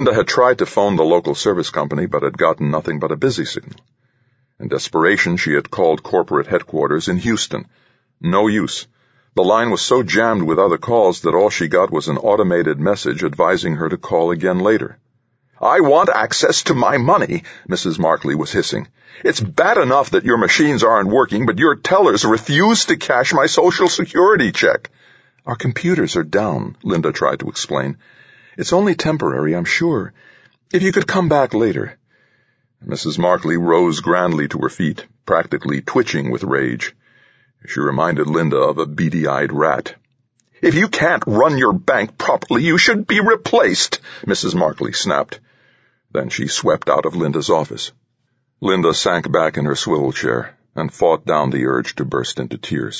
Linda had tried to phone the local service company but had gotten nothing but a busy signal. In desperation, she had called corporate headquarters in Houston. No use. The line was so jammed with other calls that all she got was an automated message advising her to call again later. "I want access to my money," Mrs. Markley was hissing. "It's bad enough that your machines aren't working, but your tellers refuse to cash my Social Security check." "Our computers are down," Linda tried to explain. "It's only temporary, I'm sure. If you could come back later." Mrs. Markley rose grandly to her feet, practically twitching with rage. She reminded Linda of a beady-eyed rat. "If you can't run your bank properly, you should be replaced," Mrs. Markley snapped. Then she swept out of Linda's office. Linda sank back in her swivel chair and fought down the urge to burst into tears.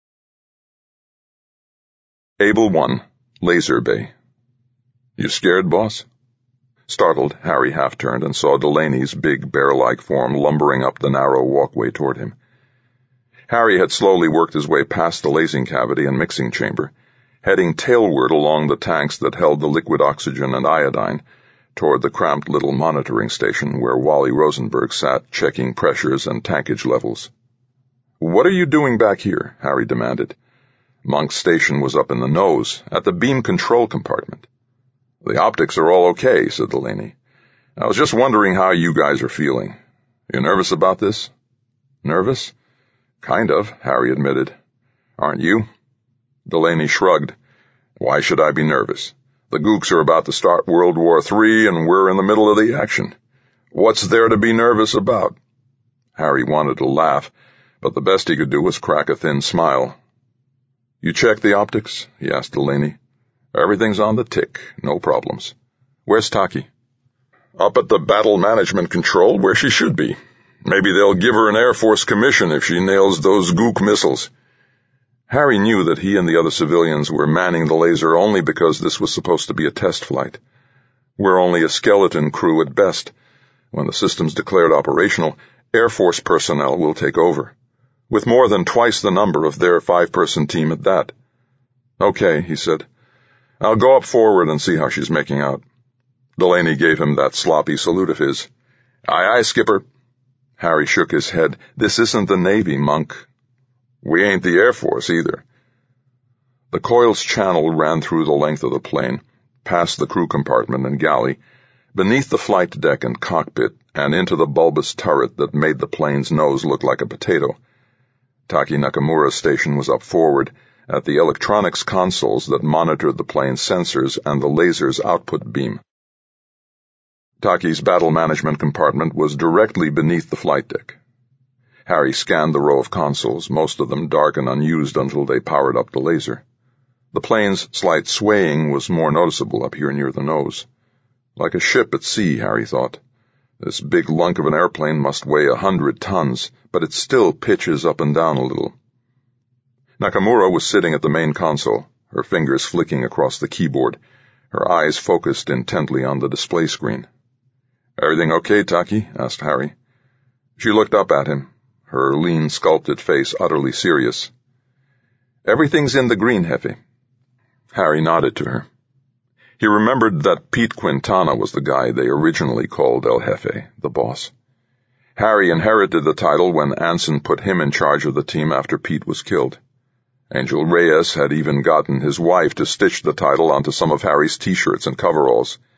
Able 1, Laser Bay. "You scared, boss?" Startled, Harry half-turned and saw Delaney's big, bear-like form lumbering up the narrow walkway toward him. Harry had slowly worked his way past the lasing cavity and mixing chamber, heading tailward along the tanks that held the liquid oxygen and iodine, toward the cramped little monitoring station where Wally Rosenberg sat checking pressures and tankage levels. "What are you doing back here?" Harry demanded. Monk's station was up in the nose, at the beam control compartment. "The optics are all okay," said Delaney. "I was just wondering how you guys are feeling. You nervous about this?" "Nervous?" "Kind of," Harry admitted. "Aren't you?" Delaney shrugged. "Why should I be nervous? The Gooks are about to start World War III, and we're in the middle of the action. What's there to be nervous about?" Harry wanted to laugh, but the best he could do was crack a thin smile. "You checked the optics?" he asked Delaney. "Everything's on the tick, no problems. Where's Taki?" "Up at the Battle Management Control, where she should be. Maybe they'll give her an Air Force commission if she nails those Gook missiles." Harry knew that he and the other civilians were manning the laser only because this was supposed to be a test flight. We're only a skeleton crew at best. When the system's declared operational, Air Force personnel will take over, with more than twice the number of their 5-person team at that. "Okay," he said. "I'll go up forward and see how she's making out." Delaney gave him that sloppy salute of his. "Aye, aye, Skipper." Harry shook his head. "This isn't the Navy, Monk." "We ain't the Air Force, either." The coil's channel ran through the length of the plane, past the crew compartment and galley, beneath the flight deck and cockpit, and into the bulbous turret that made the plane's nose look like a potato. Taki Nakamura's station was up forward, at the electronics consoles that monitored the plane's sensors and the laser's output beam. Taki's battle management compartment was directly beneath the flight deck. Harry scanned the row of consoles, most of them dark and unused until they powered up the laser. The plane's slight swaying was more noticeable up here near the nose. Like a ship at sea, Harry thought. This big lunk of an airplane must weigh 100 tons, but it still pitches up and down a little. Nakamura was sitting at the main console, her fingers flicking across the keyboard, her eyes focused intently on the display screen. "Everything okay, Taki?" asked Harry. She looked up at him, her lean, sculpted face utterly serious. "Everything's in the green, Hefe." Harry nodded to her. He remembered that Pete Quintana was the guy they originally called El Jefe, the boss. Harry inherited the title when Anson put him in charge of the team after Pete was killed. Angel Reyes had even gotten his wife to stitch the title onto some of Harry's t-shirts and coveralls.